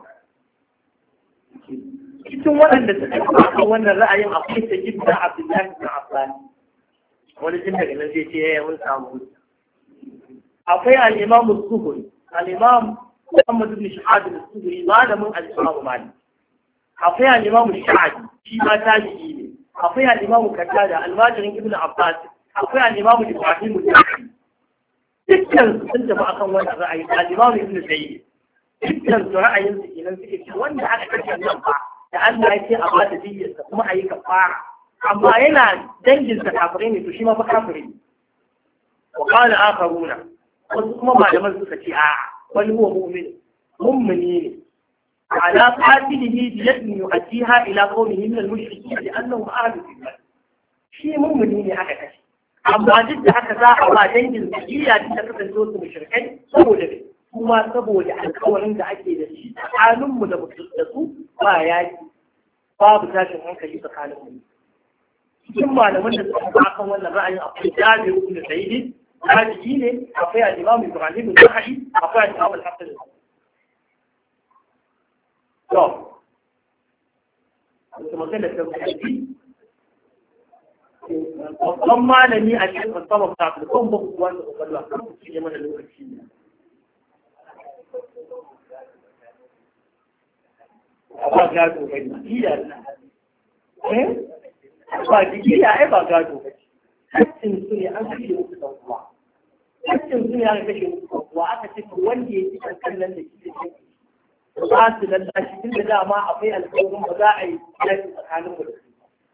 cikin waɗanda suka kafa wannan ra'ayin akwai ta gidda Abdullahi bin Abbas wani jin daga nan zai ce ya mun samu akwai al-Imam az-Zuhri al-Imam Muhammad ibn Shahab az-Zuhri malamin al-Imam Malik akwai al-Imam Sha'bi shi ma tabi'i ne akwai al-Imam Qatada al-Majrin ibn Abbas akwai al-Imam Ibrahim al-Nakhai dukkan sun tafi akan wannan ra'ayi al-Imam Ibn Zayd dukkan su ra'ayin su kenan suke ce wanda aka kashe nan ba da Allah ya ce a ba da diyyarsa kuma a yi kafara amma yana dangin sa kafirai ne to shi ma fa kafirai ne wa qala akharuna wasu kuma malaman suka ce a wani huwa mu'min mu'mini ne ala qatilihi bi yadin yu'addiha ila qawmihi min al-mushrikeen li'annahum ahlu billah shi mu'mini ne aka kashe amma duk da haka za a ba dangin sa iya da kasance su mushrikai saboda ne kuma saboda alkawarin da ake da shi tsakaninmu da da su ba yaki babu tashin hankali tsakaninmu cikin malaman da suka ba kan wannan ra'ayin akwai Jabir ibn Sa'id tabi'i ne akwai al-Imam Ibrahim al-Nakhai akwai al-Imam al-Hasan to kuma magana ta rubuci babban malami a cikin musamman ta kuma ba ku wanda kwakwalwa kan ku ci mana lokaci ne ba gado ba ne iya eh ba jikiya ai ba gado ba haccin su ne an kashe musu dan uwa haccin su ne an kashe musu dan uwa aka ce wanda ya ci kankan nan da shi da ba su lallashi tun da dama akwai alƙawarin ba za a yi yaki tsakanin mu da su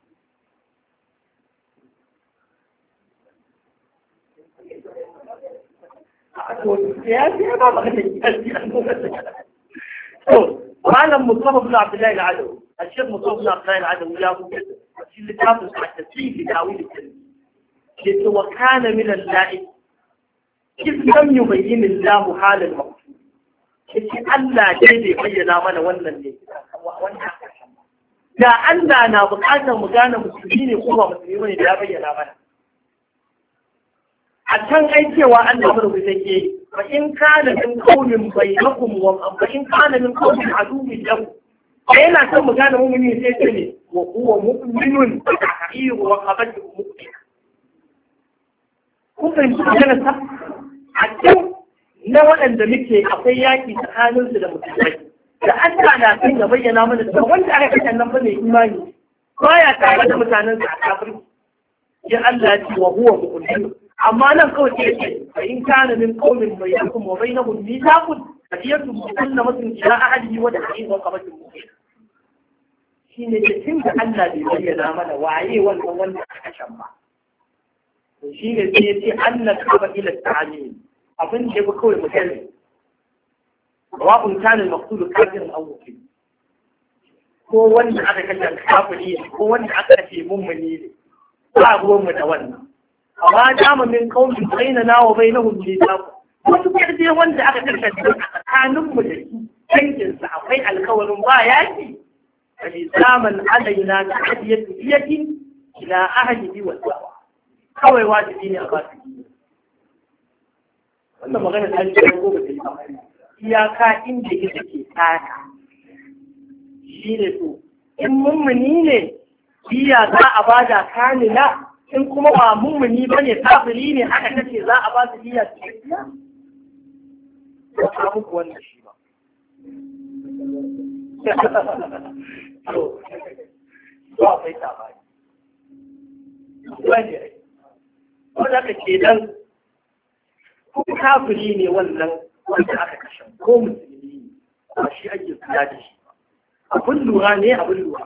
a to ya ce ba ba da kiyasi an to malam Mustafa bin Abdullahi al-Adawi الشيخ مصطفى بن عبد الله العدوي يقول في الكتاب التفسير لتأويل الكلمة وكان من اللائم إذ لم يبين الله حال المقصود إذ ألا جيد بين من ولا اللي da Allah na bukatar mu gane musulmi ne ko ba musulmi ne da ya bayyana mana a can ai cewa Allah mu take fa in kana min qawmin bainakum wa fa in kana min qawmin aduwwin lakum yana son mu gane mu'mini sai ce ne wa huwa mu'minun tahqiqu wa qabatu mu'min kun fahimci magana ta a can na waɗanda muke akwai yaki tsakaninsu da musulmai da Allah na kan ya bayyana mana cewa wanda aka kashe nan ba mai imani baya tare da mutanen sa a kafirci ya Allah ya ce wa huwa mu'min amma nan kawai ce ce fa in kana min qawmin bainakum wa bainahum mithaqun fadiyatu musanna matin ila ahadihi wa da'i wa qabatu mu'min shine da tun da Allah bai bayyana mana waye wannan wanda aka kashe ba to shine sai ya ce annaka ba ila ta'alim abin da ba kawai mutane سواء كان المقصود كافرا او مسلم ko wanda aka kashe kafiri ne ko wanda aka kashe mummuni ne ba ruwan mu da wannan amma dama min qawmin bainana wa bainahum mithaq wasu kaje wanda aka kashe tsakanin mu da shi dangin sa akwai alkawarin ba yaki ali zaman alaina ta hadiyatu yakin ila ahlihi wa sawa kawai wajibi ne a ba su wannan magana ta ce ko ba ta yi ba iyaka inda ita ke tsaka shi ne to in mummuni ne biya za a ba da kamila in kuma ba mummuni ba ne kafiri ne haka kace za a ba su biya su biya ba ta muku wannan shi ba to ba sai ta ba wanda wanda ka ce dan kafiri ne wannan wanda aka kashe ko musulmi ba shi ake kula da shi ba abin lura ne abin lura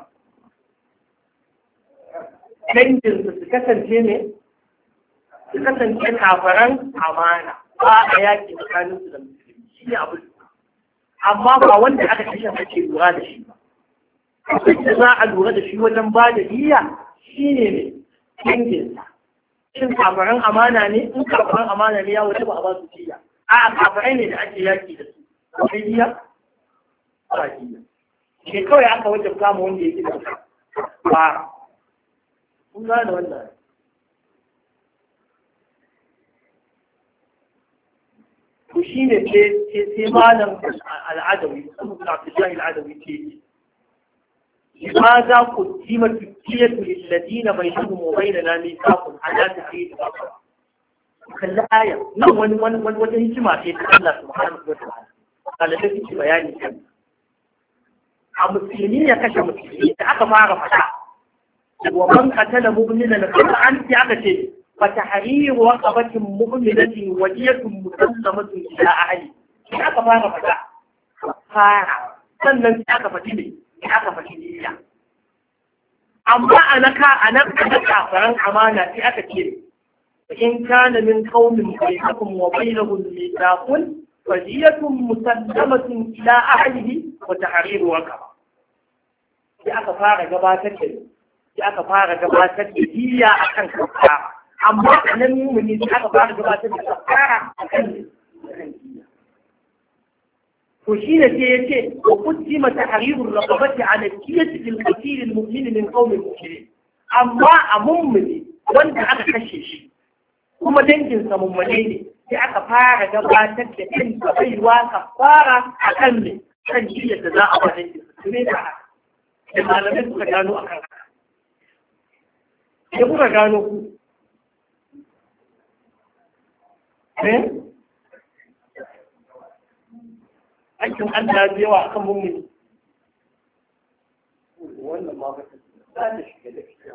danginsu su kasance ne su kasance kafaran amana ba a yaki tsakaninsu da musulmi shi ne abin lura amma ba wanda aka kashe ake lura da shi ba abin da za a lura da shi wajen ba da niyya shi ne ne danginsa shin kafaran amana ne in kafaran amana ne ya wuce ba a ba su niyya a kafirai ne da ake yaki da su akwai jiya ba jiya ke kawai aka wajen kama wanda ya gina ba kun gane wannan to shi ne sai malam al'adawi saboda abdullahi al'adawi ce لماذا قدمت الدية للذين بينهم وبيننا ميثاق على تحرير البقرة؟ خلى آية نعم ون ون ون وتهجم في الله سبحانه وتعالى قال الذي في بيان كم المسلمين يكشف المسلمين تعرف عرف ومن قتل مؤمنا خطأ يعرف فتحرير رقبة مؤمنة ودية مسلمة إلى أهله تعرف عرف فارع sannan sai aka faɗi ne aka faɗi niyya amma anaka anan aka kafaran amana sai aka ce in kana min qaumin bainakum wa bainahum mithaqun fadiyatun musallamatun ila ahlihi wa tahriru raqaba sai aka fara gabatar da sai aka fara gabatar da niyya akan kafara amma anan mu'mini sai aka fara gabatar da kafara akan وشين سيئتين وقدم تحرير الرقبة على الكية في القتيل المؤمن من قوم المؤمنين أما أممني وانت أنا خشيش kuma danginsa mummune ne sai aka fara gabatar da ɗin baiwa kafara a kan ne kan jiya da za a ba danginsa su ne da haka da malamai suka gano a kan haka sai kuka gano ku eh aikin Allah ya yawa akan mummuni wannan ma ba ta da shi da shi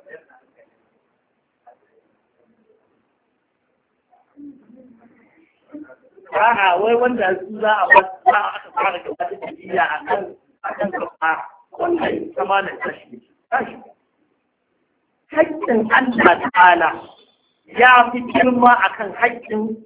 a'a wai wanda su za a wasu za a aka fara da wata tafiya a kan a kan kafa wannan samanin tashi tashi haƙƙin Allah ta'ala ya fi girma akan haƙƙin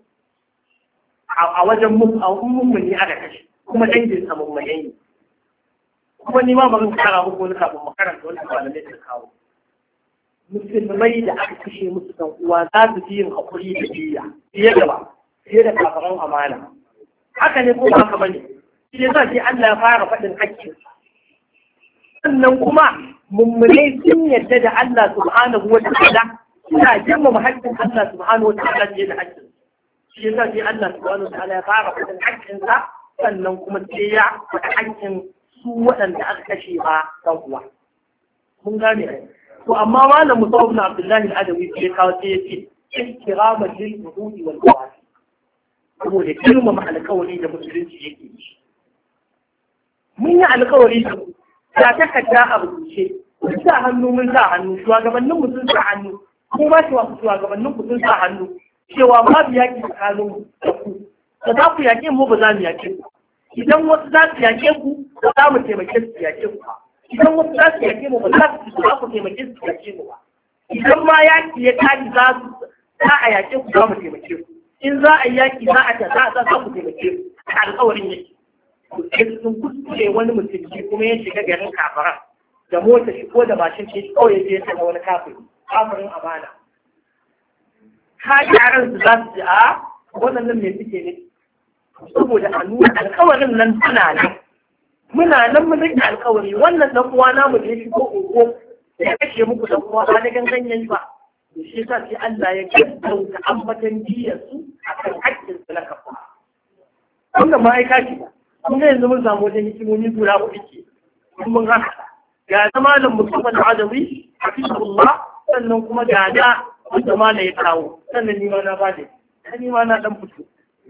a wajen mummuni aka kashe kuma dangin sa mummune ne kuma ni ma bari kara muku wani kafin makaranta wani malamai suka kawo musulmai da aka kashe musu dan uwa za su fi yin hakuri da jiya fiye da ba fiye da kafaran amana haka ne ko ba haka bane shi ne sai Allah ya fara faɗin hakkin sannan kuma mummune sun yarda da Allah subhanahu wa ta'ala suna girmama hakkin Allah subhanahu wa ta'ala fiye da hakkin shi yasa sai Allah subhanahu wa ta'ala ya fara faɗin hakkin sa sannan kuma sai ya faɗi hakkin su waɗanda aka kashe ba dan uwa mun gane ai to amma malam Musa ibn Abdullah al-Adawi sai kawo sai ya ce ihtiraman lil hudud wal qawasi saboda girmama alƙawari da musulunci yake yi mun yi alƙawari da ta takarda a rubuce mun sa hannu mun sa hannu shugabannin mu sun sa hannu kuma shugabannin ku sun sa hannu cewa babu yaƙi tsakanin da ku ba za ku yaƙe mu ba za mu yaƙe ku idan wasu za su yaƙe ku ba za mu taimake su yaƙe ku ba idan wasu za su yaƙe mu ba za su za ku taimake su yaƙe mu ba idan ma yaƙi ya tashi za su za a yaƙe ku za mu taimake ku in za a yi yaƙi za a ta za za ku taimake ku a alƙawarin yake sai sun kuskure wani musulmi kuma ya shiga garin kafara da mota shi ko da mashin shi kawai ya je ya taɓa wani kafin kafirin amana ka yaran su za su ji a waɗannan mai suke ne saboda a nuna alkawarin nan suna nan muna nan mun rike alkawari wannan dan uwa namu da ya shigo ungo ya kashe muku dan uwa ba da gangan yayi ba to shi yasa sai Allah ya gaggauta ambatan diyar su akan haƙƙin su na kafa wannan ma ai kashi ba kun ga yanzu mun samu wajen hikimomi guda huɗu ke mun haka ga zamanin musamman adawi hafizullah sannan kuma ga da wanda ma na ya kawo sannan nima na ba da ta nima na dan fito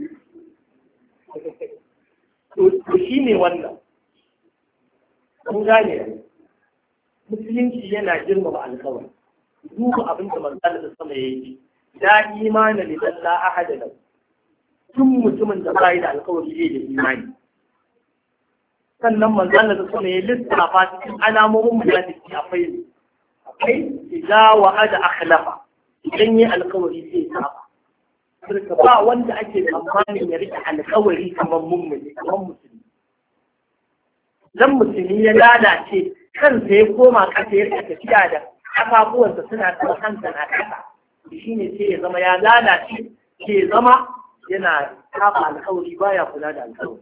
to shi ne wannan kun gane musulunci yana girmama alkawari duba abin da manzala da sama ya yi da imani liman la ahada lahu tun mutumin da bai da alkawari zai da imani sannan manzala da sama ya lissafa cikin alamomin munafiki akwai ne akwai idza wa'ada akhlafa idan yi alkawari zai saba Afirka ba wanda ake tsammanin ya rike alkawari kamar mummuni kamar musulmi dan musulmi ya lalace kansa ya koma kasa ya rike tafiya da kafafuwansa suna kuma kansa na kasa shi ne sai ya zama ya lalace ke zama yana kafa alkawari baya kula da alkawari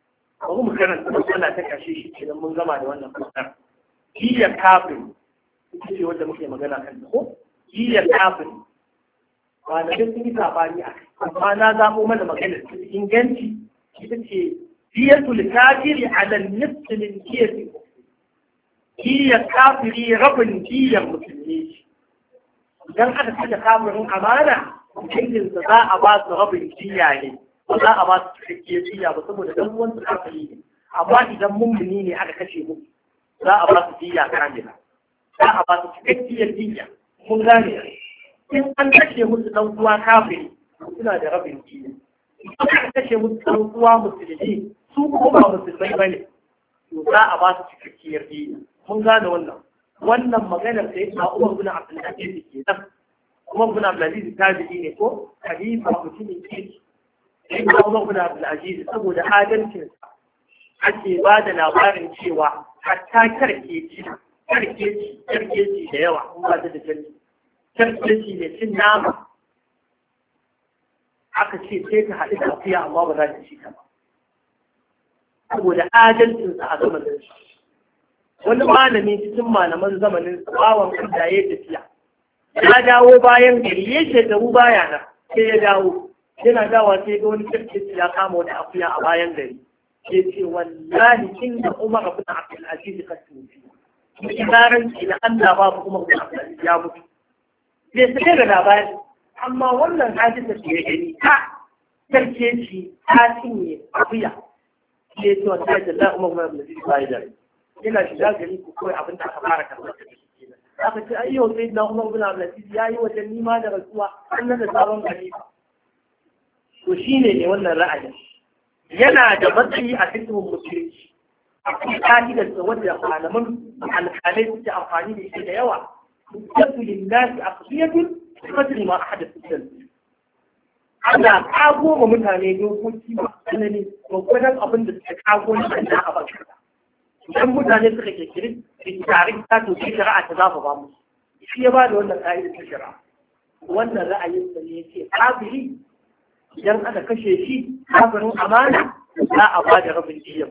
bari mu karanta matsala ta kashe shi kenan mun gama da wannan fasar iya kafin ita ce wanda muke magana kan ta ko diyar kafiri ba na sun yi sabani a kai amma na zaɓo mana maganar ta inganci ita ce diyatul kafiri ala nisf min diyati diyar kafiri rabin diyar musulmi idan aka saka kafirin amana danginsa za a ba su rabin diya ne ba za a ba su cikakkiyar diya ba saboda dan uwan su kafiri ne amma idan mummuni ne aka kashe mu za a ba su diya kamila za a ba su cikakkiyar diya mun gane in an kashe musu dan uwa kafiri suna da rabin diya in aka kashe musu dan uwa musulmi su kuma ba musulmai bane to za a ba su cikakkiyar diya mun gane wannan wannan maganar sai na Umar bin Abdul Aziz ke nan Umar bin Abdul Aziz tabi'i ne ko khalifa mutumin kirki sai na Umar bin Abdul Aziz saboda adalcin ake ba da labarin cewa hatta karkeci karkeci karkeci da yawa kun ba ta da jami karkeci ne cin nama aka ce sai ta haɗu da akuya amma ba za ta ci ta ba saboda adalcinsa a zamanin shi wani malami cikin malaman zamanin tsawon kunda ya tafiya ya dawo bayan gari ya shekaru baya na sai ya dawo yana dawa sai ga wani kirkeci ya kama wani akuya a bayan gari ya ce wallahi kin da Umar ibn Abdul Aziz ka tufi kibaran ki da Allah babu Umar ibn Abdul Aziz ya mutu sai sai da labari amma wannan hadisi da ya gani ta kirkeci ta cinye akuya sai to sai da Umar ibn Abdul Aziz bai da ina shiga gari ku kawai abin da aka fara karɓar da shi kenan aka ce ai yau sai na Umar bin Abdul Aziz yayi wajen nima da rasuwa annan da sabon khalifa to shine ne wannan ra'ayin yana da matsayi a cikin musulunci akwai ka'idar da wanda malaman alƙalai suke amfani da shi da yawa yadda lillahi aqsiyatun qadri ma ahadathu fi ana kago ma mutane dokoki ba sanani ko kuma abin da suka kago ne da a bakin idan mutane suka kirkiri tarin ta to shi shari'a ta zafa ba mu shi ya ba da wannan ƙa'idar ta shari'a wannan ra'ayin sa ne yake kafiri idan aka kashe shi kafirin amana za a ba da rabin diyar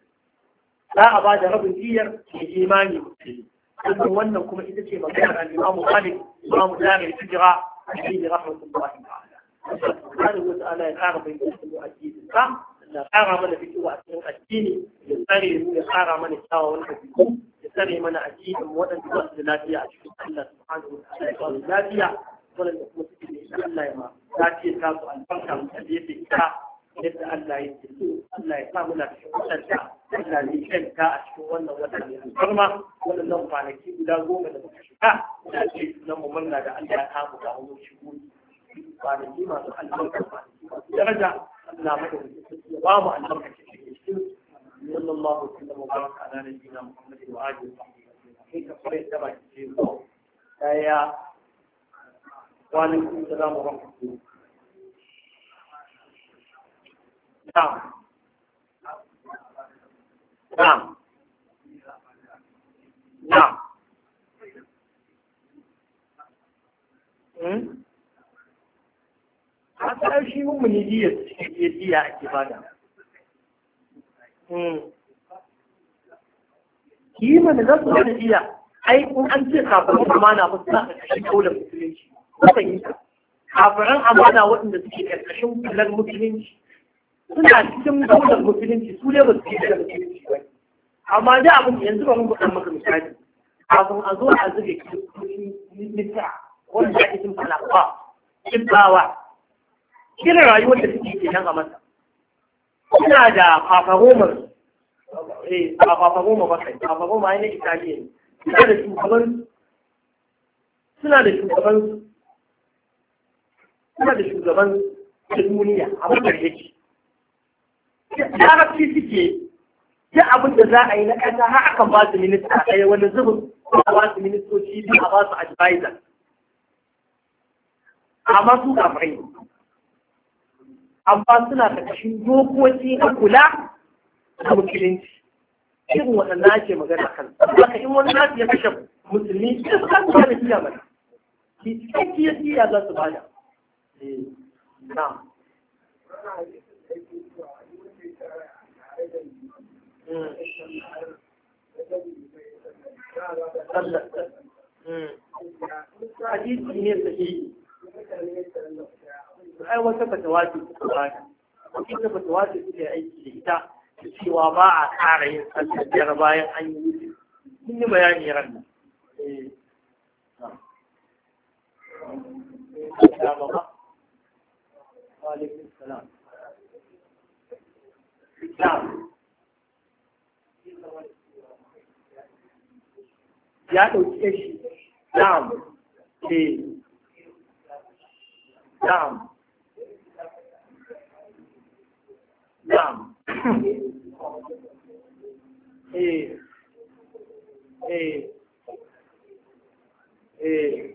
za a ba da rabin diyar mai imani musulmi sannan wannan kuma ita ce maganar al-Imam Malik Imam Dari al-Hijra alaihi rahmatullahi ta'ala subhanahu wa ta'ala ya kara bayyana mu addinin sa da ƙara mana fitowa a cikin addini ya tsare mu ya ƙara mana kyawawan ɗabi'u ya tsare mana addinin waɗanda ba su da lafiya a cikin Allah subhanahu wa ta'ala ya ba su lafiya waɗanda kuma suke da ita Allah ya ma lafiya ta su albarka mu da yadda ita yadda Allah ya ce so Allah ya sa muna cikin wadanda Allah ya kanta a cikin wannan wata mai alfarma waɗannan kwanaki guda goma da muka shiga da ce sunan mu murna da Allah ya kamu da mu shigo kwanaki masu albarka kwanaki masu daraja Allah madaukakin babu albarkacin da ke cikin sallallahu alaihi wa sallam ala nabiyina Muhammad wa alihi wa sahbihi kai ka fara da baki ce ko daya wa alaikum assalam wa rahmatullahi na'am na'am na'am hmm haka shi mun ne diya cikin diya ake bada hmm ki mana da su da diya ai kun an ce kafirin amana ba suna karkashin daular musulunci kan yi kafirin amana waɗanda suke karkashin kular musulunci suna cikin daular musulunci su ne ba su yi da musulunci ba amma da abin yanzu ba mun buɗe maka misali kafin a zo a zube nisa wanda ake cin falafa cin bawa irin rayuwar da suke ke nan a masa suna da fafagomar eh fafagoma ba kai fafagoma ai na italiya ne suna da shugaban suna da shugaban suna da shugaban da duniya a bakar yake larabci suke duk abin da za a yi na ƙasa har akan ba su minista ɗaya wani zubin a ba su ministoci biyu a ba su advisor amma su kafirai amma suna ƙarƙashin dokoki na kula da musulunci irin waɗanda ake magana kan haka in wani nasu ya kashe musulmi sai su kasu ba da siya mana cikakkiyar siya za su bada na hadisi ne sahihi ai wata fatawa ce ta bada wata fatawa ce suke aiki da ita da cewa ba a ƙara yin sallar biyar bayan an yi wuce mun yi bayani ran nan وعليكم السلام نعم يا أوكي نعم إيه نعم نعم إيه إيه إيه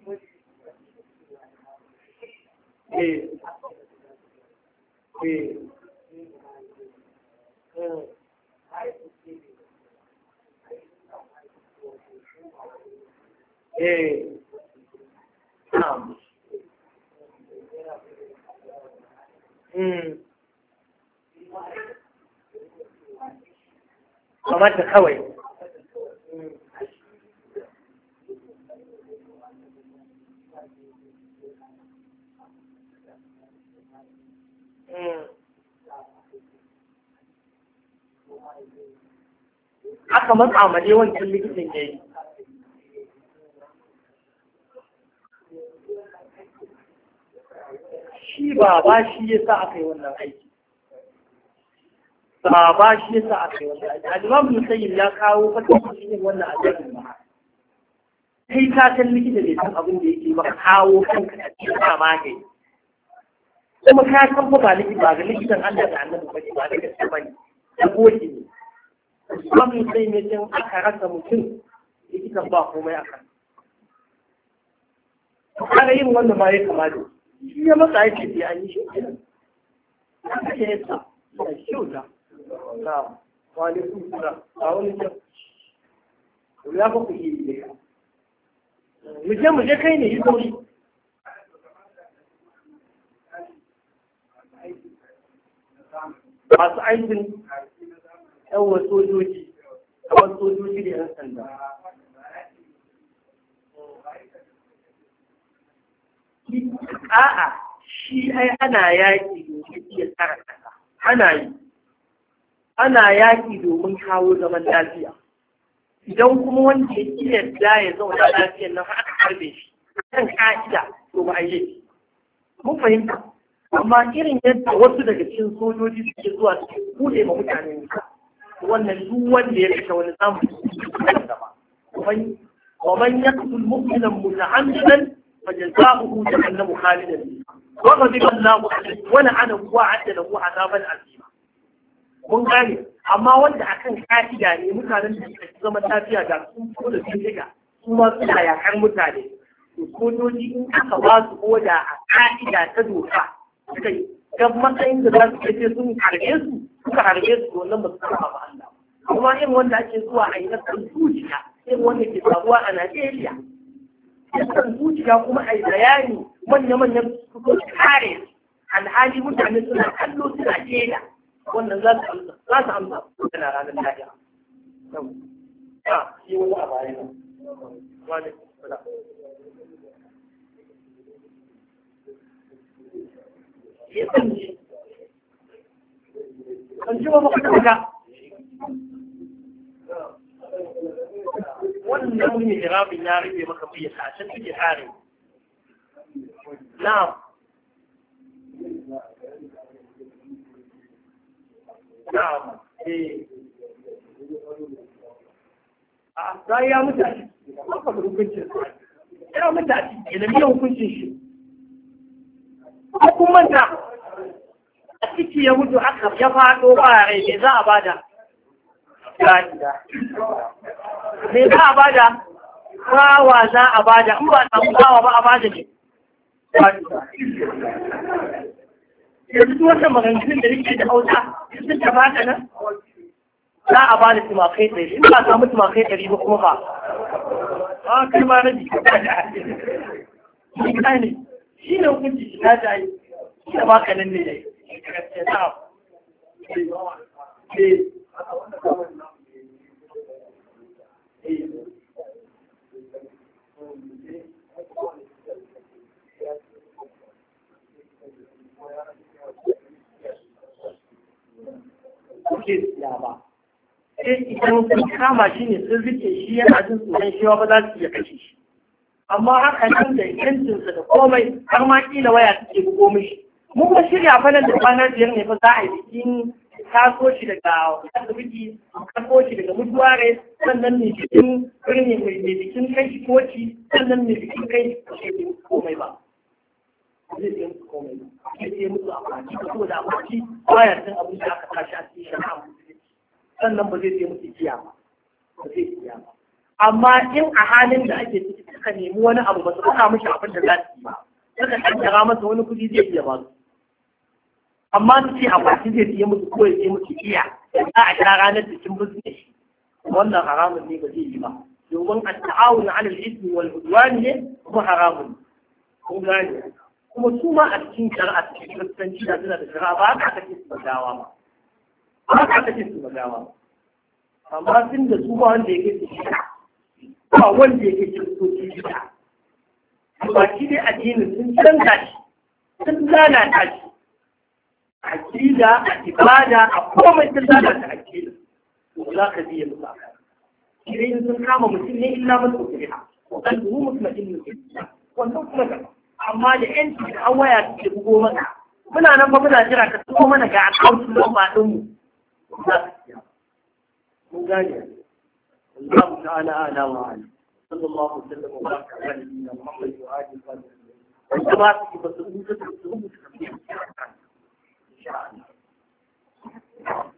إيه إيه إيه نعم أمم kamar da kawai aka matsa ma dai wancan likitan ya yi shi ba ba shi ya sa aka yi wannan aiki ba ba shi ya sa aka yi wannan aiki alimamu musayin ya kawo fatan shi ne wannan ajiyar ba kai ka san likita bai san abin da yake ba kawo kanka a cikin ba magani kuma ka san fa ba likita ba ga likitan Allah da Annabi ba ba da gaske bane da goji ne kuma sai ne din aka rasa mutum likitan ba komai akan kana yin wannan ma ya kamata shi ya masa yake sai an yi shi kenan haka ne yasa da shauda na wa alaikum salam a wani ce ya fa ku yi ne mu je mu je kai ne yi sauri masu aikin yawon sojoji kamar sojoji da yan sanda a'a shi ai ana yaƙi domin iya tsara ƙasa ana yi ana yaƙi domin kawo zaman lafiya idan kuma wanda ya iya da ya zauna lafiyar nan aka harbe shi kan ka'ida to ba a yi mun fahimta amma irin yadda wasu daga cikin sojoji suke zuwa su bude ma mutane nuka wannan duk wanda ya kashe wani samun da ba ومن يقتل مؤمنا متعمدا فجزاؤه جهنم خالدا فيها وغضب الله عليه ولعنه وأعد له عذابا عظيما mun gane amma wanda akan ka'ida ne mutanen da suka zama lafiya da sun fito da sun shiga su ma suna yakar mutane to sojoji in aka ba su oda a ka'ida ta doka suka yi ga matsayin da za su ce sun harbe su suka harbe su to wannan ba su saba ba Allah kuma irin wanda ake zuwa a yi na kan zuciya irin wanda ke faruwa a Najeriya kan zuciya kuma a yi bayani manya-manyan su ko kare alhali mutane suna kallo suna keda wannan za su amsa za su amsa tana ranar lafiya a yi wani a bayan wani kula ya tsanci kan ji ba maka daga wannan wani jirabin ya rufe maka fiye a can suke kare na'am na'am eh a sai ya mutu aka da hukuncin ya mutu a cikin da miyan hukuncin shi kun manta a ciki ya mutu aka ya faɗo ba rai me za a bada me za a bada bawa za a bada in ba samu bawa ba a bada ne yanzu wata maganganun da rike da hausa sun ta baka nan za a ba da tumakai ɗari in ba samu tumakai ɗari ba kuma ba a kai ma na jiki ba da shi ka ne shi ne hukunci shi ta jayi shi da baka nan ne dai kuke siya ba sai idan sun kama shi ne sun rike shi yana jin tsoron shi ba za su iya kashe shi amma haka nan da yancinsa da komai har ma kila waya suke bugo mishi mun ba shirya fa nan da kwana biyar ne fa za a yi bikin taso shi daga asibiti taso shi daga mutuware sannan ne bikin birni mai bikin kai shi koci sannan ne bikin kai shi ke komai ba zai yi musu komai ba zai yi musu akwati saboda akwati baya san abin da aka tashi a cikin shari'a sannan ba zai yi musu kiya ba ba zai kiya ba amma in a halin da ake ciki suka nemi wani abu ba su faɗa mishi abin da za su yi ba suka kaddara masa wani kuɗi zai iya ba su amma su ce akwati zai siya musu ko ya siya musu iya za a sha ranar cikin business wannan haramun ne ba zai yi ba domin a ta'awun ala al-ismi wal udwan ne kuma haramun kun gane kuma su ma a cikin shari'a cikin kiristanci da suna da shari'a ba haka kake su magawa ba ba haka kake su magawa ba amma sun da su ba wanda yake su shari'a ba wanda yake kiristoci shari'a ba shi dai addinin sun canza shi sun lalata shi akida a ibada a komai sun lalata akida to za ka biya musu aka idan sun kama mutum ne illa masu ukriha wa kan duhu mutmainnu billah wannan kuma da amma da yanci da an waya ke bugo maka muna nan ba muna jira ka tuko mana ga account number din mu za ka biya mun gane Allah ta'ala ala wa ala sallallahu alaihi wa sallam wa baraka ala nabiyyina Muhammad wa alihi wa sahbihi ba su ba su rubuta su rubuta